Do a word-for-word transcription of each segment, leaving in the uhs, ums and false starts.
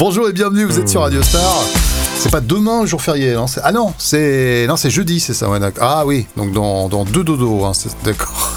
Bonjour et bienvenue, vous êtes sur Radio Star. C'est pas demain, jour férié, non c'est... Ah non, c'est non, c'est jeudi, c'est ça, ouais, d'accord. Ah oui, donc dans, dans deux dodos, hein, c'est... d'accord.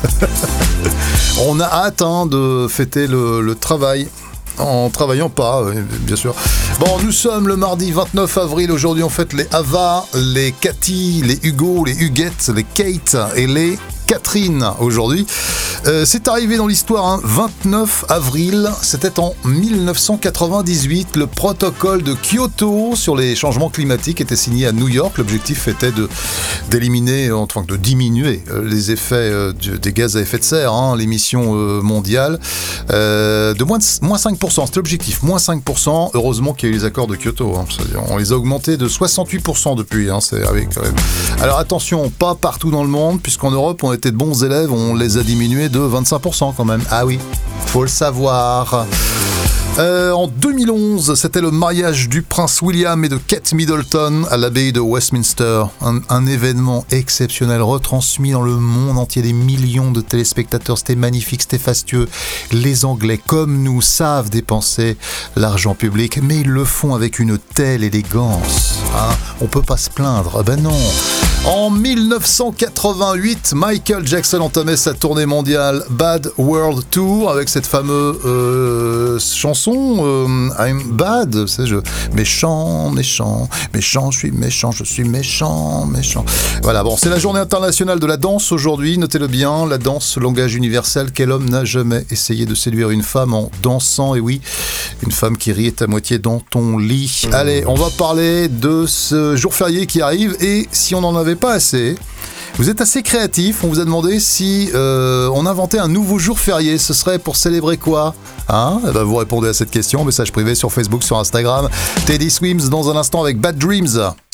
On a hâte hein, de fêter le, le travail. En travaillant pas, bien sûr. Bon, nous sommes le mardi vingt-neuf avril. Aujourd'hui, on fête les Ava, les Cathy, les Hugo, les Huguettes, les Kate et les Catherine aujourd'hui. Euh, c'est arrivé dans l'histoire, hein, vingt-neuf avril, c'était en dix-neuf cent quatre-vingt-dix-huit. Le protocole de Kyoto sur les changements climatiques était signé à New York. L'objectif était de, d'éliminer, enfin de diminuer les effets euh, de, des gaz à effet de serre, hein, l'émission euh, mondiale, euh, de moins, de moins cinq pour cent. C'était l'objectif, moins cinq pour cent. Heureusement qu'il y a eu les accords de Kyoto. Hein, on les a augmentés de soixante-huit pour cent depuis. Hein, c'est avec, quand même. Alors attention, pas partout dans le monde, puisqu'en Europe, on était de bons élèves, on les a diminués de vingt-cinq pour cent quand même. Ah oui, faut le savoir. Euh, en deux mille onze, c'était le mariage du prince William et de Kate Middleton à l'abbaye de Westminster. Un, un événement exceptionnel retransmis dans le monde entier, des millions de téléspectateurs. C'était magnifique, c'était fastueux. Les Anglais, comme nous, savent dépenser l'argent public, mais ils le font avec une telle élégance. Hein, on peut pas se plaindre. Ah ben non. En dix-neuf cent quatre-vingt-huit, Michael Jackson entamait sa tournée mondiale Bad World Tour avec cette fameuse euh, chanson euh, I'm Bad, c'est je méchant, méchant, méchant, je suis méchant, je suis méchant, méchant. Voilà, bon, c'est la journée internationale de la danse aujourd'hui, notez-le bien, la danse, langage universel. Quel homme n'a jamais essayé de séduire une femme en dansant? Et oui, une femme qui rit est à moitié dans ton lit. Allez, on va parler de ce jour férié qui arrive, et si on en avait pas assez, vous êtes assez créatif, on vous a demandé si euh, on inventait un nouveau jour férié, ce serait pour célébrer quoi, hein? Eh ben, vous répondez à cette question, message privé sur Facebook, sur Instagram. Teddy Swims dans un instant avec Bad Dreams.